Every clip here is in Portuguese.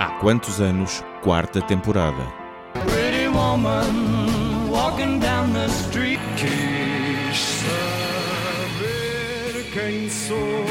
Há quantos anos? Quarta temporada. Pretty woman walking down the street, que saber quem sou.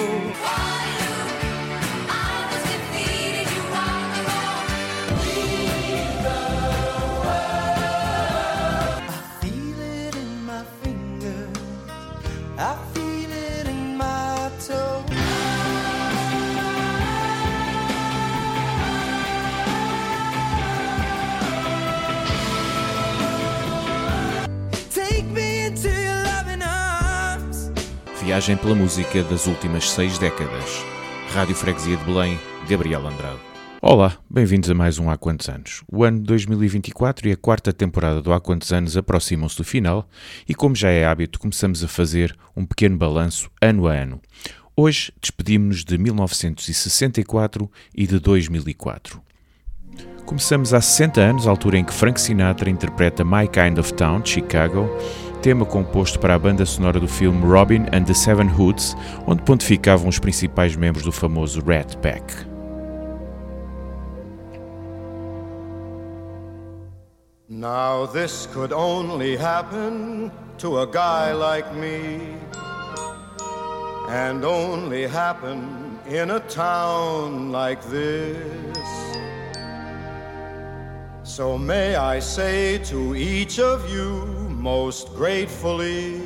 Viagem pela música das últimas 6 décadas. Rádio Freguesia de Belém, Gabriel Andrade. Olá, bem-vindos a mais um Há Quantos Anos. O ano 2024 e a quarta temporada do Há Quantos Anos aproximam-se do final e, como já é hábito, começamos a fazer um pequeno balanço ano a ano. Hoje despedimos-nos de 1964 e de 2004. Começamos há 60 anos, a altura em que Frank Sinatra interpreta My Kind of Town, Chicago, tema composto para a banda sonora do filme Robin and the Seven Hoods, onde pontificavam os principais membros do famoso Rat Pack. Now this could only happen to a guy like me, and only happen in a town like this. So may I say to each of you most gratefully,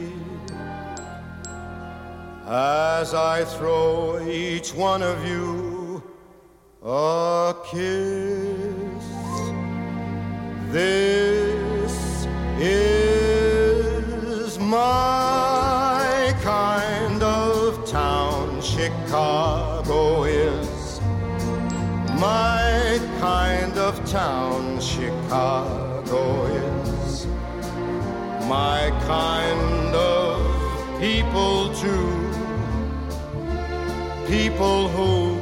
as I throw each one of you a kiss, this is my kind of town. Chicago is my kind of town. Chicago is my kind of people too. People who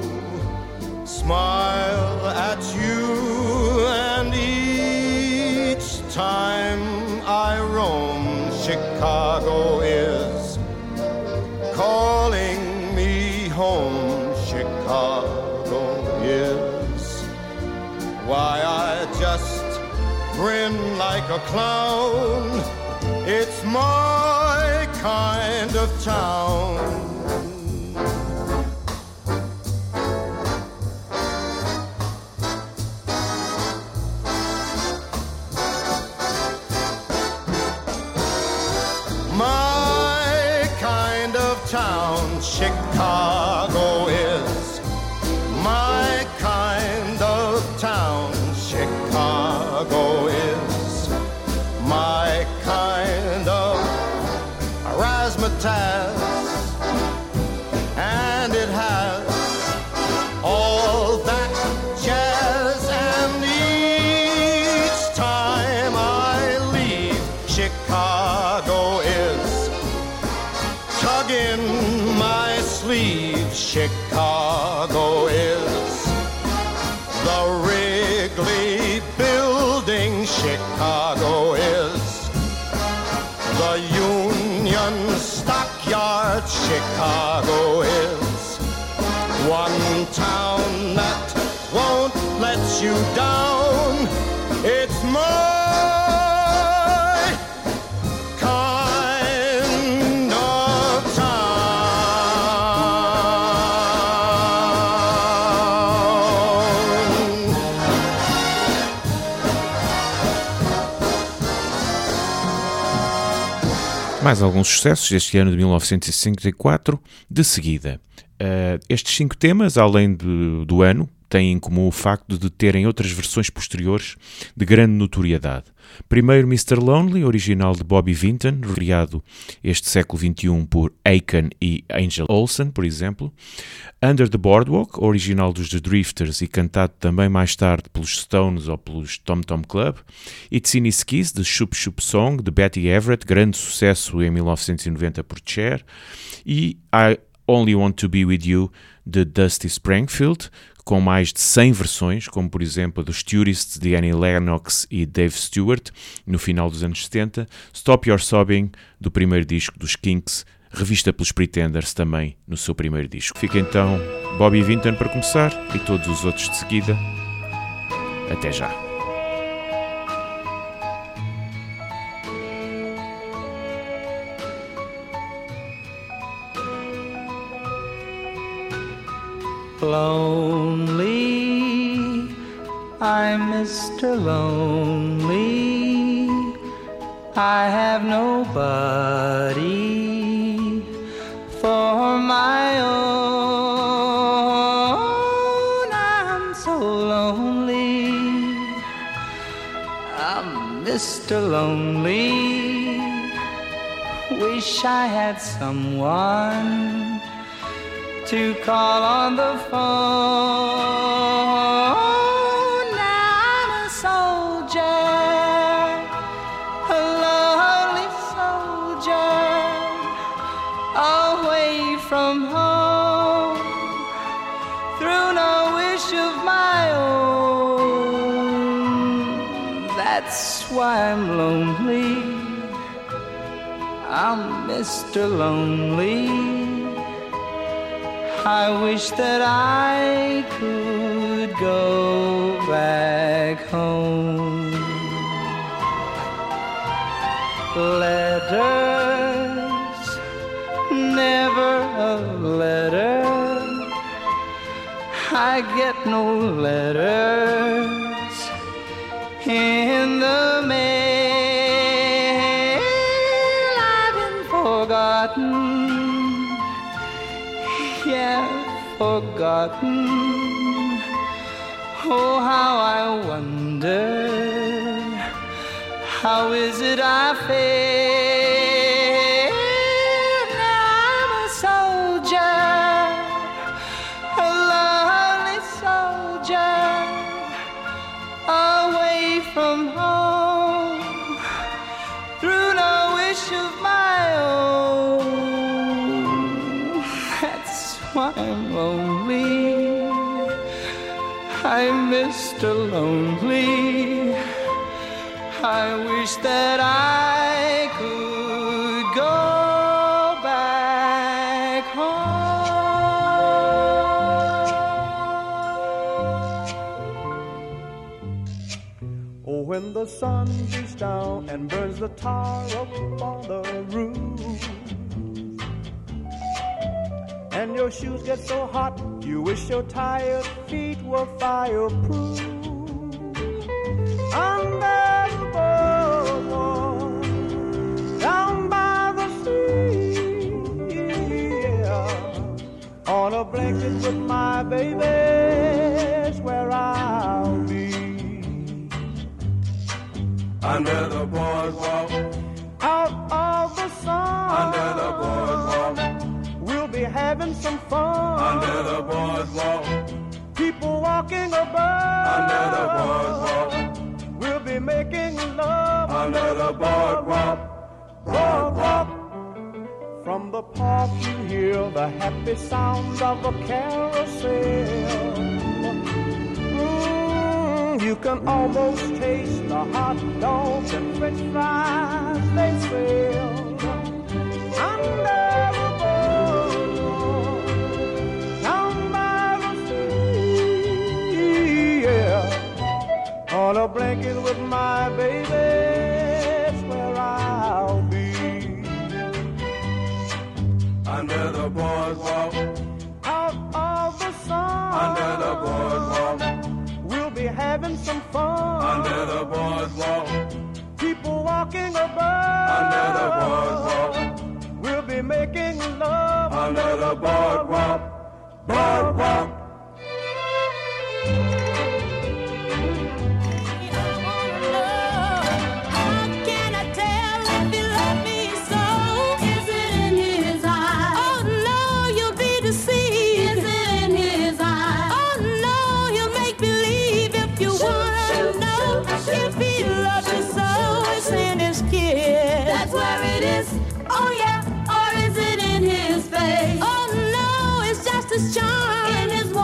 smile at you, and each time I roam, Chicago is calling me home. Chicago is why I just grin like a clown. It's my kind of town. My kind of town, Chicago is my kind of town. Chicago is my kind of razzmatazz, and it has all that jazz, and each time I leave, Chicago is tugging my sleeve. Chicago is the Wrigley Building. Chicago is the Union Stockyard. Chicago is one town that won't let you down. It's my kind of town. Mais alguns sucessos deste ano de 1964, de seguida. Estes 5 temas, além do ano, têm em comum o facto de terem outras versões posteriores de grande notoriedade. Primeiro, Mr. Lonely, original de Bobby Vinton, criado este século XXI por Aiken e Angel Olsen, por exemplo. Under the Boardwalk, original dos The Drifters e cantado também mais tarde pelos Stones ou pelos Tom Tom Club. It's In His Keys, de Shoop Shoop Song, de Betty Everett, grande sucesso em 1990 por Cher. E I Only Want to Be With You, de Dusty Springfield, com mais de 100 versões, como por exemplo a dos Tourists de Annie Lennox e Dave Stewart, no final dos anos 70, Stop Your Sobbing, do primeiro disco dos Kinks, revista pelos Pretenders também no seu primeiro disco. Fica então Bobby Vinton para começar e todos os outros de seguida. Até já. Lonely, I'm Mr. Lonely. I have nobody for my own. I'm so lonely. I'm Mr. Lonely. Wish I had someone to call on the phone. Now I'm a soldier, a lonely soldier, away from home, through no wish of my own. That's why I'm lonely. I'm Mr. Lonely. I wish that I could go back home. Letters, never a letter. I get no letters in the mail. I've been forgotten. Yeah, forgotten. Oh, how I wonder, how is it I fail? Now I'm a soldier, a lonely soldier, away from home, through no wish of my own. I'm lonely. I'm Mr. Lonely. I wish that I could go back home. Oh, when the sun beats down and burns the tar up on the roof, and your shoes get so hot, you wish your tired feet were fireproof. Under the boardwalk, down by the sea, yeah. On a blanket with my baby's where I'll be. Under the boardwalk, out of the sun, under the boardwalk, be having some fun. Under the boardwalk, people walking above. Under the boardwalk, we'll be making love. Under the boardwalk, boardwalk. From the park you hear the happy sounds of a carousel. You can almost taste the hot dogs and french fries they sell. Under on a blanket with my baby, that's where I'll be. Under the boardwalk, out of the sun, under the boardwalk, we'll be having some fun. Under the boardwalk, people walking above. Under the boardwalk, we'll be making love. Under the boardwalk, boardwalk. That's where it is. Oh yeah, or is it in his face? Oh no, it's just his charm in his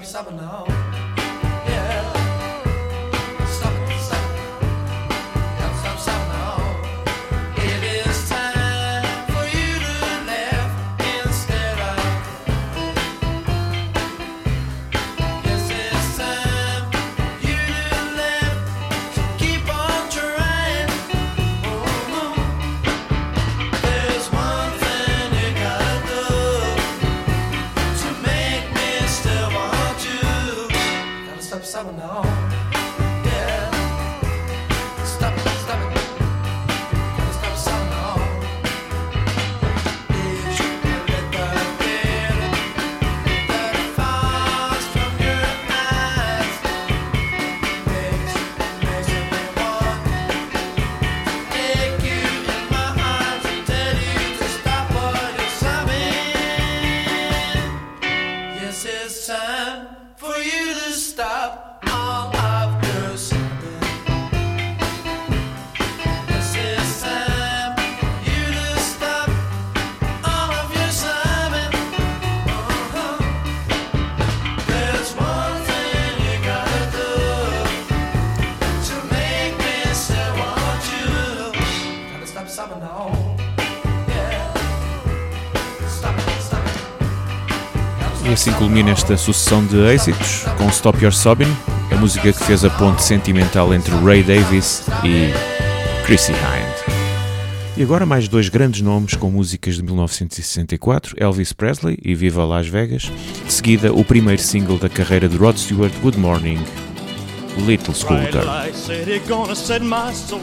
stop it now. Yeah. Stop it, stop it. Gotta stop, stop now. It is time for you to laugh instead of. Yes, it's time for you to laugh. So keep on trying. Oh, there's one thing you gotta do to make me still want you. Gotta stop, stop it now. Yeah. Stop it, stop it. Gotta stop, stop it now. Did you let the feeling that falls from your eyes makes me want to take you in my arms and tell you to stop what you're sobbing? Yes, it's time for you to stop all of your sobbing. Yes, it's time for you to stop all of your sobbing. There's one thing you gotta do to make me still want you. Gotta stop sobbing now. Yeah. Stop it, stop it. E assim culmina esta sucessão de êxitos com Stop Your Sobbing, a música que fez a ponte sentimental entre Ray Davies e Chrissie Hynde. E agora mais dois grandes nomes com músicas de 1964, Elvis Presley e Viva Las Vegas, de seguida o primeiro single da carreira de Rod Stewart, Good Morning, Little School Bright Girl. light city, gonna set my soul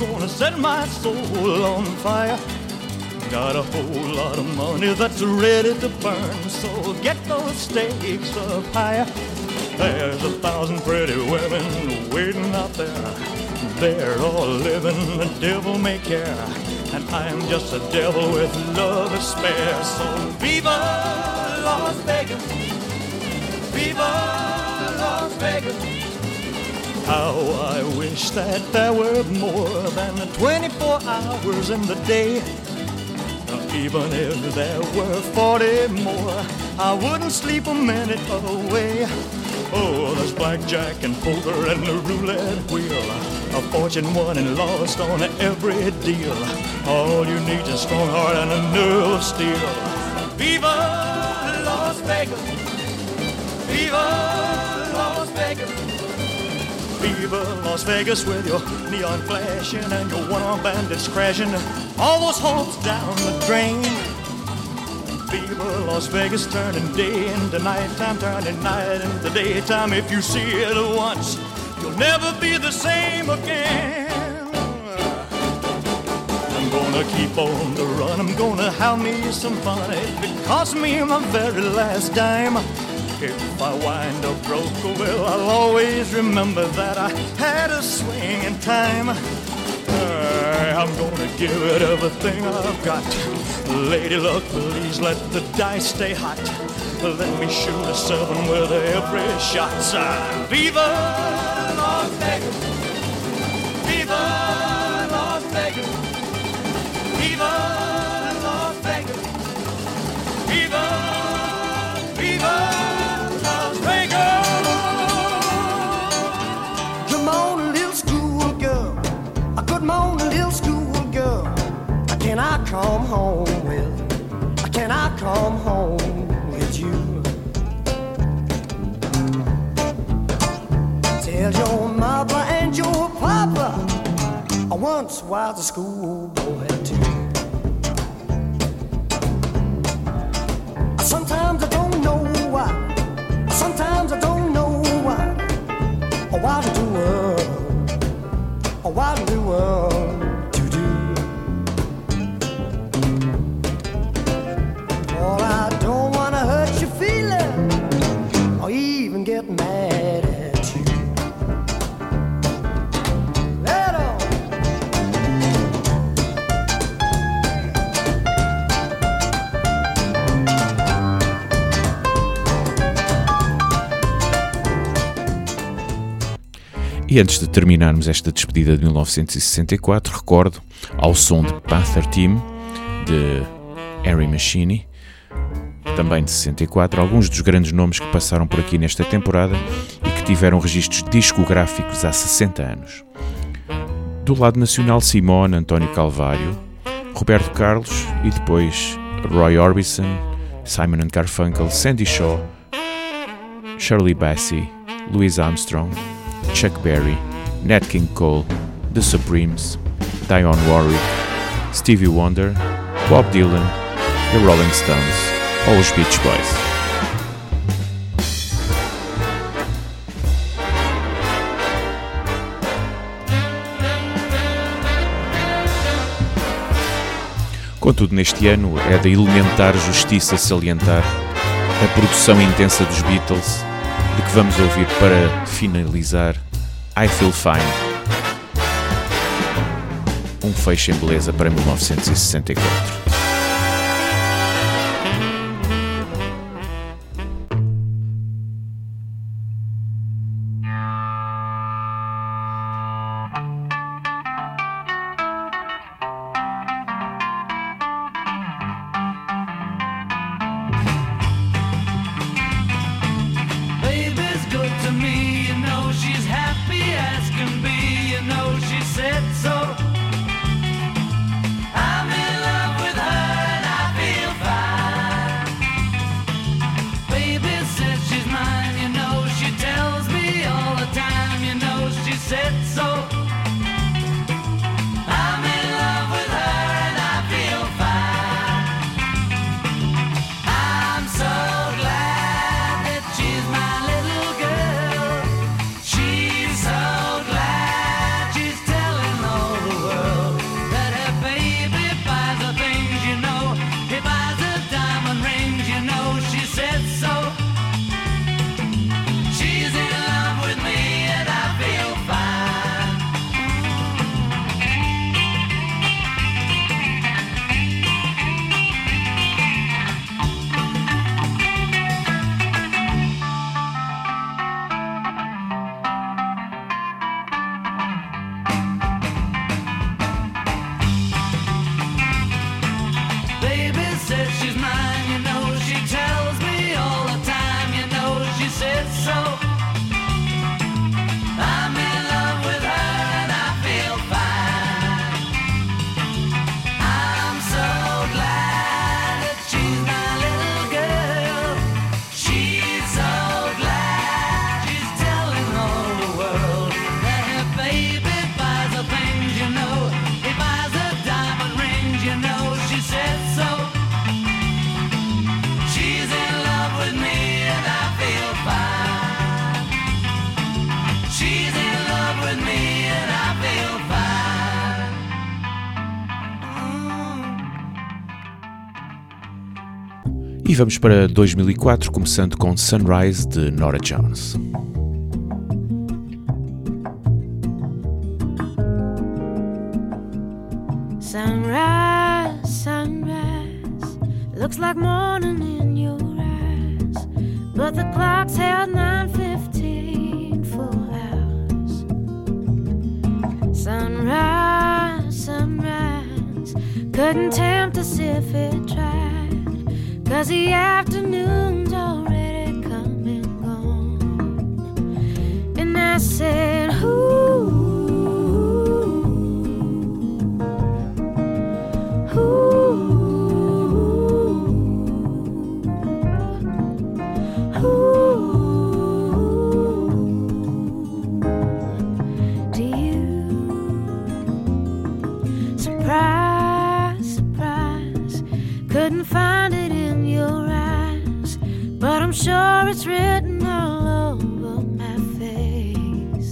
on fire. Got a whole lot of money that's ready to burn, so get those stakes up higher. There's 1,000 pretty women waiting out there. They're all living the devil may care, and I'm just a devil with love to spare. So viva Las Vegas, viva Las Vegas. How I wish that there were more than 24 hours in the day. Even if there were 40 more, I wouldn't sleep a minute away. Oh, there's blackjack and poker and the roulette wheel, a fortune won and lost on every deal. All you need is a strong heart and a nerve of steel. Viva Las Vegas, viva Las Vegas. Viva Las Vegas with your neon flashing and your one-armed bandits crashing all those hopes down the drain. Viva Las Vegas turning day into nighttime, turning night into daytime. If you see it once, you'll never be the same again. I'm gonna keep on the run, I'm gonna have me some fun. It cost me my very last dime. If I wind up broke, well, I'll always remember that I had a swing in time. I'm gonna give it everything I've got. Lady luck, please let the dice stay hot. Let me shoot a 7 with every shot. Viva Las Vegas, viva Las Vegas, viva Las Vegas, viva, viva. Come on, little school girl. Come on, little school girl. Can I come home with? Can I come home with you? Tell your mother and your papa I once was a schoolboy too. Sometimes I don't know why. Sometimes I don't know why. Why to do what do to do? Oh, I don't wanna hurt your feelings or even get mad at you. Let on. E antes de terminarmos esta despedida de 1964, recordo, ao som de Panther Team, de Harry Machine, também de 64, alguns dos grandes nomes que passaram por aqui nesta temporada e que tiveram registros discográficos há 60 anos. Do lado nacional, Simone, António Calvário, Roberto Carlos e depois Roy Orbison, Simon & Garfunkel, Sandy Shaw, Shirley Bassey, Louis Armstrong, Chuck Berry, Nat King Cole, The Supremes, Dionne Warwick, Stevie Wonder, Bob Dylan, The Rolling Stones ou os Beach Boys. Contudo, neste ano é de elementar justiça salientar a produção intensa dos Beatles, de que vamos ouvir para finalizar I Feel Fine, um fecho em beleza para 1964. Baby's good to me, you know she's happy as can be, you know she said so. I'm in love with her and I feel fine. Baby says she's mine, you know she tells me all the time, you know she said so. I'm in love with her and I feel fine. I'm so glad that she's my little girl. She's so glad she's telling all the world that her baby buys her things, you know. He buys her diamond rings, you know. She said so. She's in love with me and I feel fine. Baby says she's mine, you know. She tells me all the time, you know. She says so. I'm in love with her and I feel fine. I'm so glad that she's my little girl. She's so glad she's telling all the world that her baby buys her things, you know. He buys her diamond rings, you know. She said so. She's in love with me and I feel fine. She's in love with me and I feel fine. E vamos para 2004, começando com Sunrise de Norah Jones. Sunrise, sunrise, looks like morning in your eyes, but the clock's held 9:15 for hours. Sunrise, sunrise, couldn't tempt us if it tried, 'cause the afternoon's already come and gone. And I said, ooh, to you, surprise, surprise, couldn't find it in your eyes, but I'm sure it's written all over my face.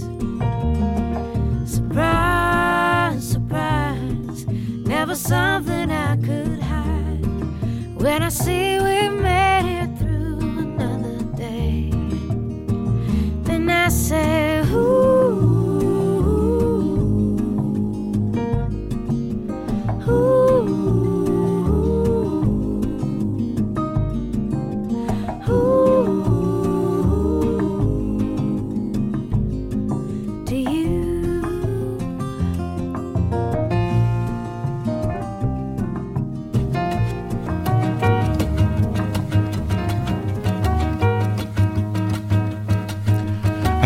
Surprise, surprise, never something I could hide. When I see we made it through another day, then I say, ooh, ooh, ooh, to you.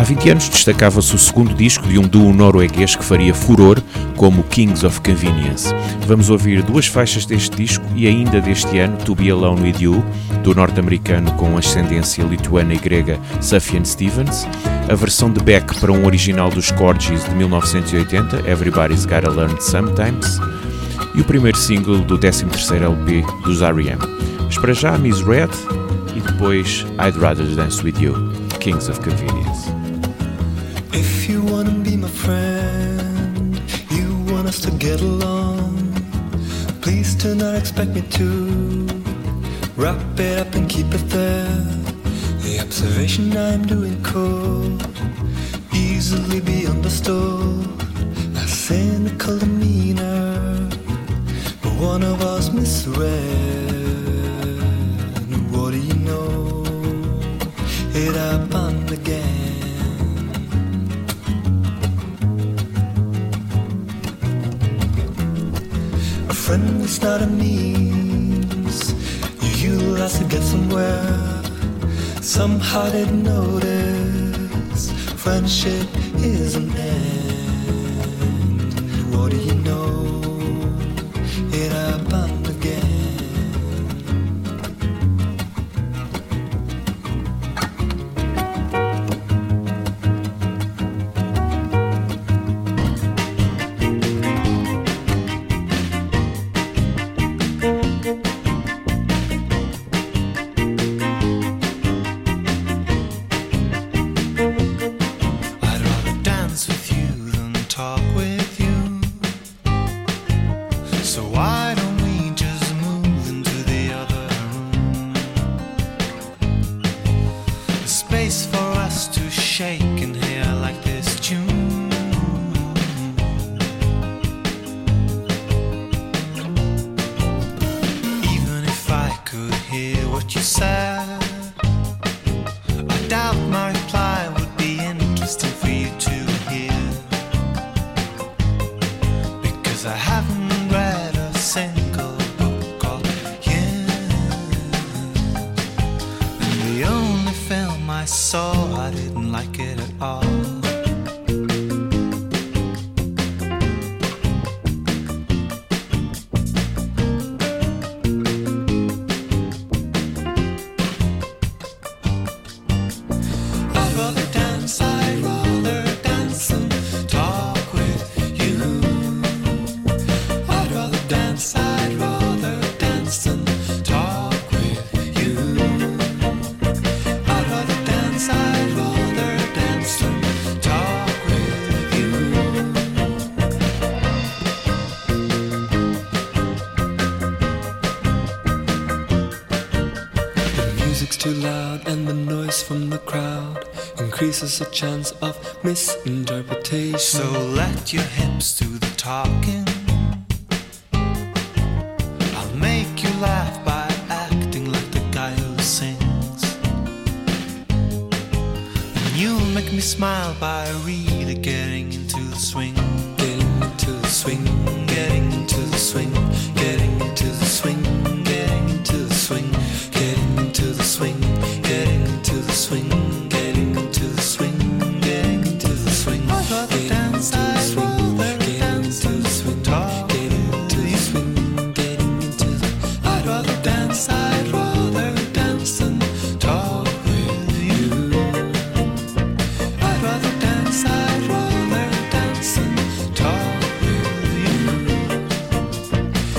Há 20 anos destacava-se o segundo disco de um duo norueguês que faria furor, como Kings of Convenience. Vamos ouvir duas faixas deste disco e ainda deste ano, To Be Alone With You, do norte-americano com ascendência lituana e grega Sufjan Stevens, a versão de Beck para um original dos Corgis de 1980, Everybody's Gotta Learn Sometimes, e o primeiro single do 13º LP dos R.E.M. Mas para já, Miss Red e depois I'd Rather Dance With You, Kings of Convenience. If you wanna be my friend, you want us to get along, please do not expect me to wrap it up and keep it there. The observation I'm doing could easily be understood as cynical demeanor, but one of us misread. What do you know? It happened again. A friend is not a means you utilize to get somewhere. Somehow didn't notice friendship is an end. What do you know? It happened again. Too loud and the noise from the crowd increases the chance of misinterpretation. So let your hips do the talking. I'll make you laugh by acting like the guy who sings, and you'll make me smile by really getting into the swing. Getting into the swing, Getting into the swing, getting into the swing, getting into the swing, getting into the swing, getting into the swing, getting into the swing, getting into the swing. I'd rather dance, I'd rather dance and talk. getting into the swing, getting into the. I'd rather dance, I'd rather dance and talk with you. I'd rather dance, I'd rather dance and talk with you.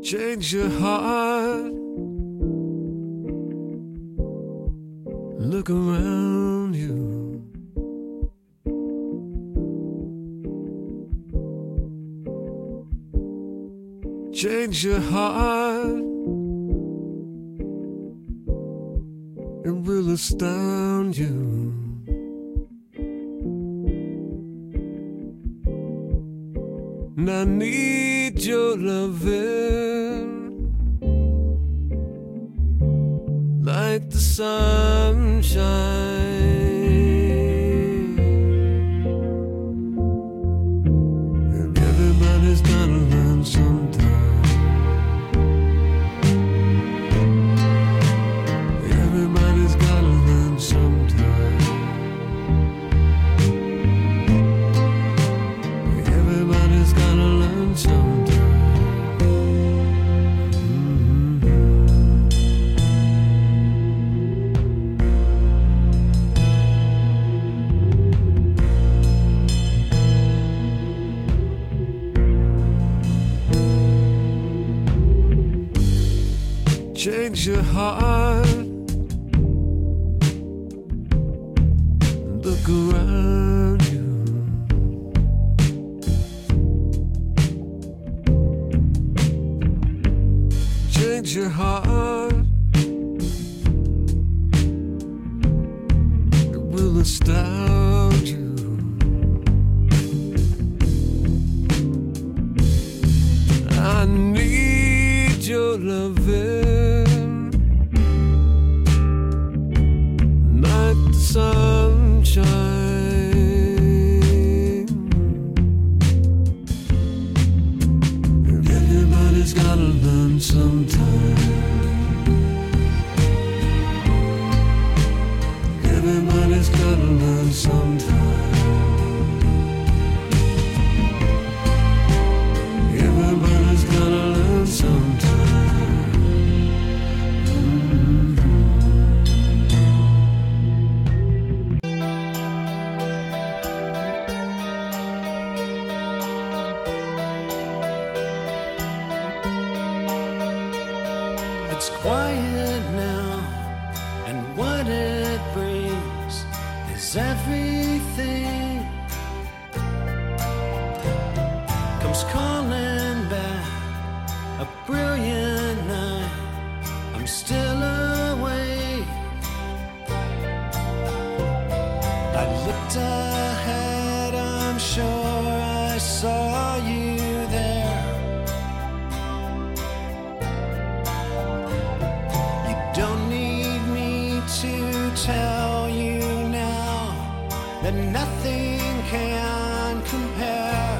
Change your heart. Look around you. Change your heart. It will astound you. And I need your loving like the sunshine. And everybody's gotta learn sometime. Everybody's gotta learn sometime. Everybody's gotta learn sometime. Change your heart. Look around you. Change your heart. It will astound you. I need your loving like the sunshine. Everybody's gotta learn sometime. Everybody's gotta learn sometime. Everybody's gotta learn sometime. It's quiet now, and what it brings is everything comes calling back. A brilliant night, I'm still awake. I looked ahead, I'm sure I saw you there. You don't need me to tell you now that nothing can compare.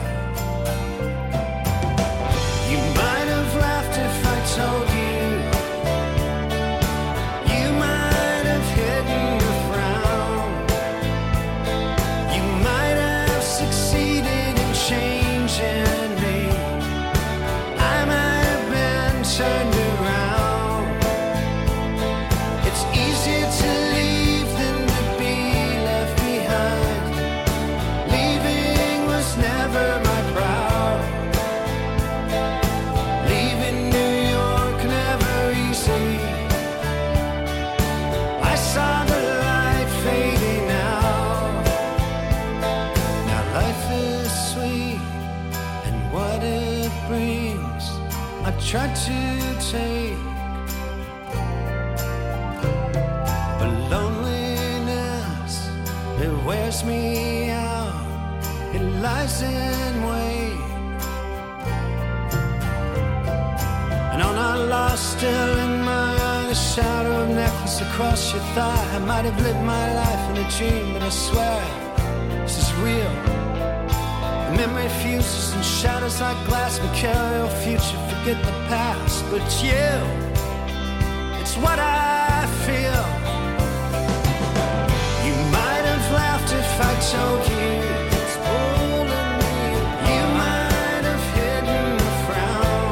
You might have laughed if I told you. You might have hidden a frown. You might have succeeded in changing me. I might have been turned around. It's easier to leave than to be left behind. Leaving was never my proud. Leaving New York never easy. I saw the light fading out. Now life is sweet, and what it brings I tried to take. But loneliness, it wears me out. It lies in wait. And on our lost, still in my eye, a shadow of necklace across your thigh. I might have lived my life in a dream, but I swear this is real. The memory fuses and shatters like glass. We carry our future, forget the past. But you, it's what I feel. You might have laughed if I told you it's pulling me. You might have hidden a frown.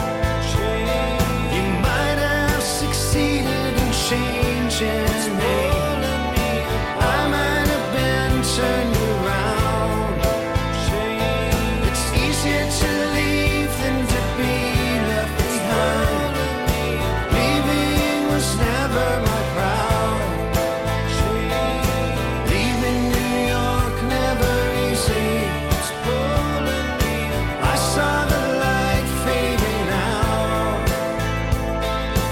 You might have succeeded in changing me. I might have been turned around. It's easier to leave than to be left behind.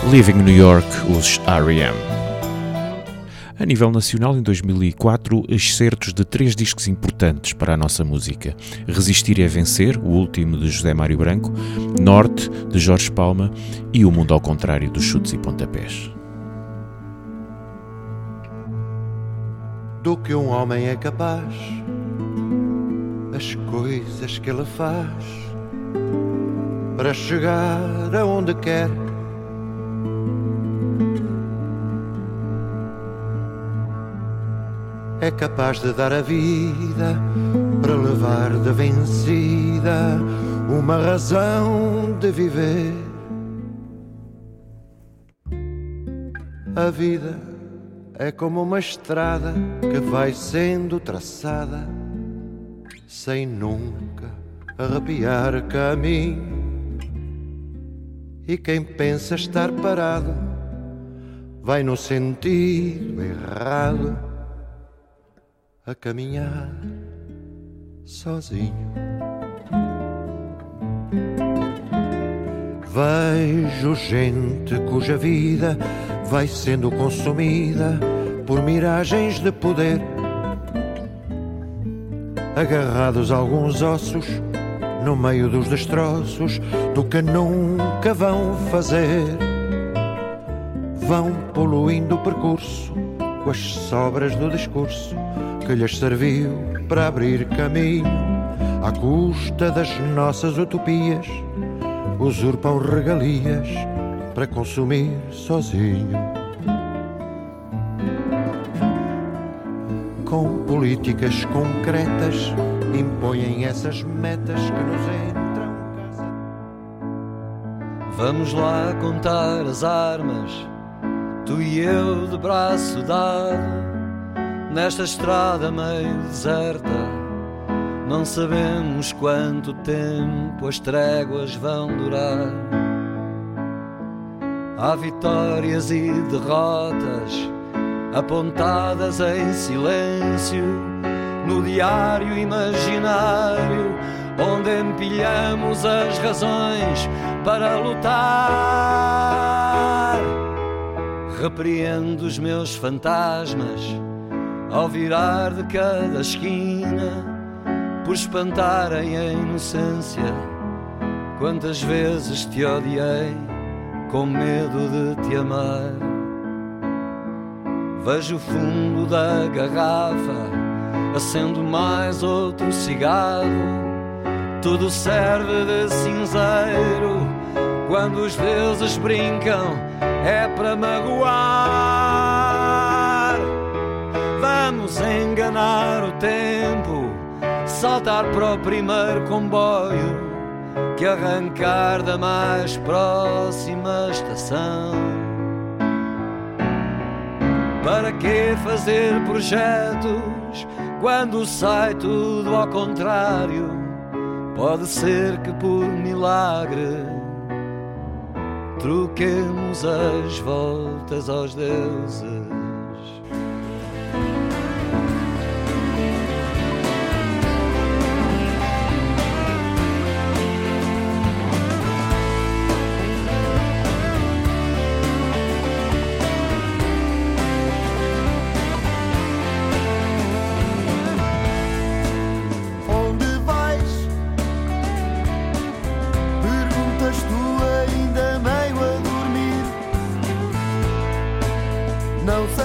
Living New York, os R.E.M. A nível nacional, em 2004, excertos de 3 discos importantes para a nossa música: Resistir é Vencer, o último de José Mário Branco, Norte, de Jorge Palma, e O Mundo ao Contrário, dos Chutes e Pontapés. Do que um homem é capaz, as coisas que ele faz para chegar aonde quer. É capaz de dar a vida para levar de vencida uma razão de viver. A vida é como uma estrada que vai sendo traçada sem nunca arrepiar caminho. E quem pensa estar parado vai no sentido errado, a caminhar sozinho. Vejo gente cuja vida vai sendo consumida por miragens de poder, agarrados a alguns ossos no meio dos destroços do que nunca vão fazer. Vão poluindo o percurso com as sobras do discurso que lhes serviu para abrir caminho. À custa das nossas utopias, usurpam regalias para consumir sozinho. Com políticas concretas impõem essas metas que nos entram. Vamos lá contar as armas, tu e eu de braço dado, nesta estrada meio deserta. Não sabemos quanto tempo as tréguas vão durar. Há vitórias e derrotas apontadas em silêncio no diário imaginário, onde empilhamos as razões para lutar. Repreendo os meus fantasmas ao virar de cada esquina, por espantarem a inocência. Quantas vezes te odiei com medo de te amar. Vejo o fundo da garrafa, acendo mais outro cigarro. Tudo serve de cinzeiro, quando os deuses brincam é para magoar. Vamos enganar o tempo, saltar para o primeiro comboio que arrancar da mais próxima estação. Para que fazer projetos quando sai tudo ao contrário? Pode ser que por milagre troquemos as voltas aos deuses. Não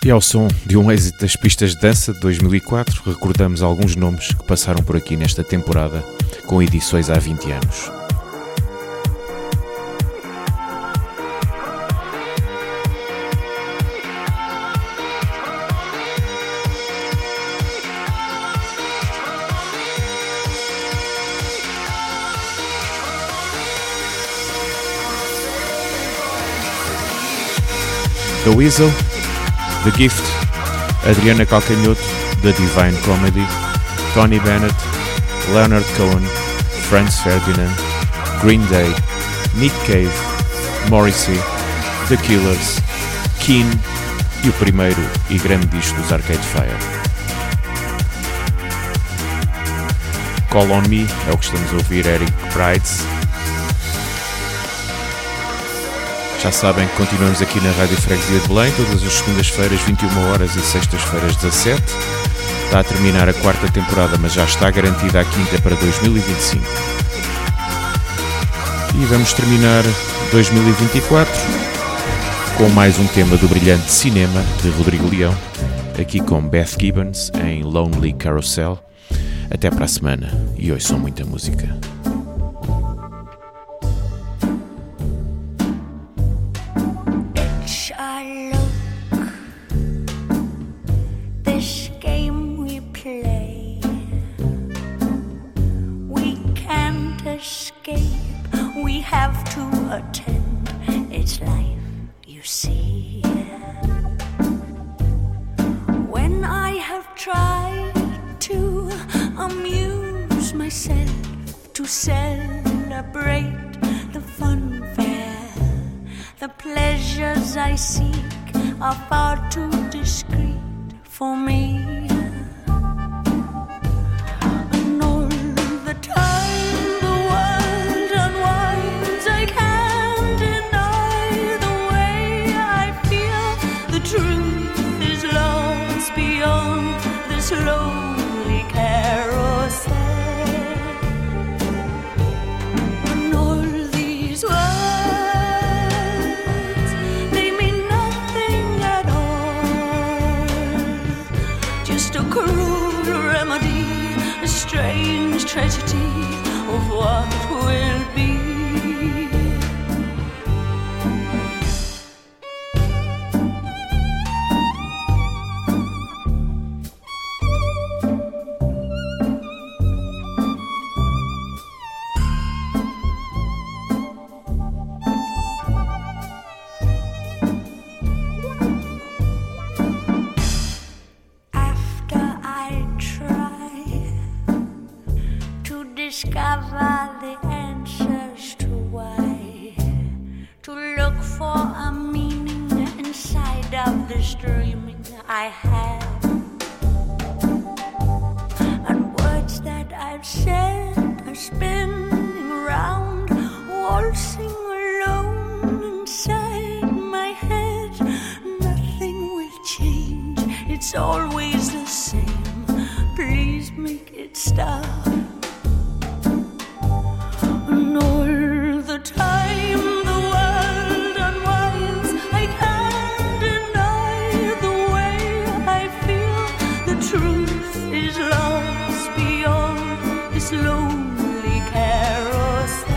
E ao som de um êxito das pistas de dança de 2004, recordamos alguns nomes que passaram por aqui nesta temporada, com edições há 20 anos. The Weasel, The Gift, Adriana Calcanhoto, The Divine Comedy, Tony Bennett, Leonard Cohen, Franz Ferdinand, Green Day, Nick Cave, Morrissey, The Killers, Keane e o primeiro e grande disco dos Arcade Fire. Call On Me é o que estamos a ouvir, Eric Prydz. Já sabem que continuamos aqui na Rádio Freguesia de Belém, todas as segundas-feiras, 21 horas e sextas-feiras, 17. Está a terminar a quarta temporada, mas já está garantida a quinta para 2025. E vamos terminar 2024 com mais um tema do brilhante Cinema, de Rodrigo Leão, aqui com Beth Gibbons em Lonely Carousel. Até para a semana e ouçam muita música. Discover the answers to why, to look for a meaning inside of this dreaming I have, and words that I've said are spinning round, waltzing alone inside my head. Nothing will change, it's always the same. Please make it stop. And all the time the world unwinds, I can't deny the way I feel. The truth is lost beyond this lonely carousel.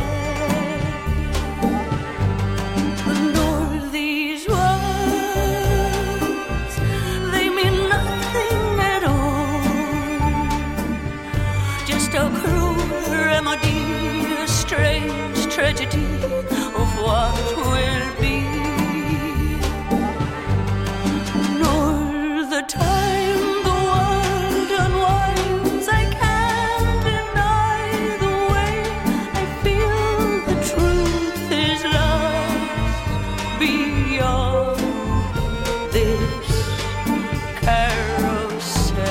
And all these words, they mean nothing at all. Just a cruel remedy, a strange tragedy of what will be. And all the time the world unwinds, I can't deny the way I feel. The truth is lost beyond this carousel.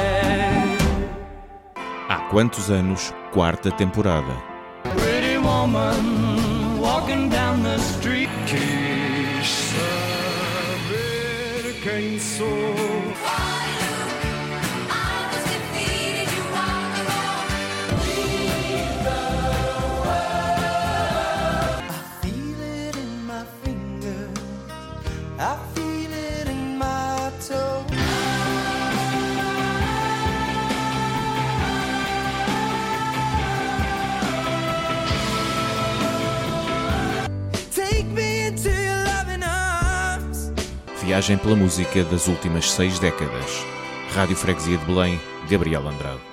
Há quantos anos? Quarta temporada. Pretty woman walking down the street. Que saber quem sou. Feel it in my fingers, I feel it in my toes. viagem pela música das últimas 6 décadas. Rádio Freguesia de Belém, Gabriel Andrade.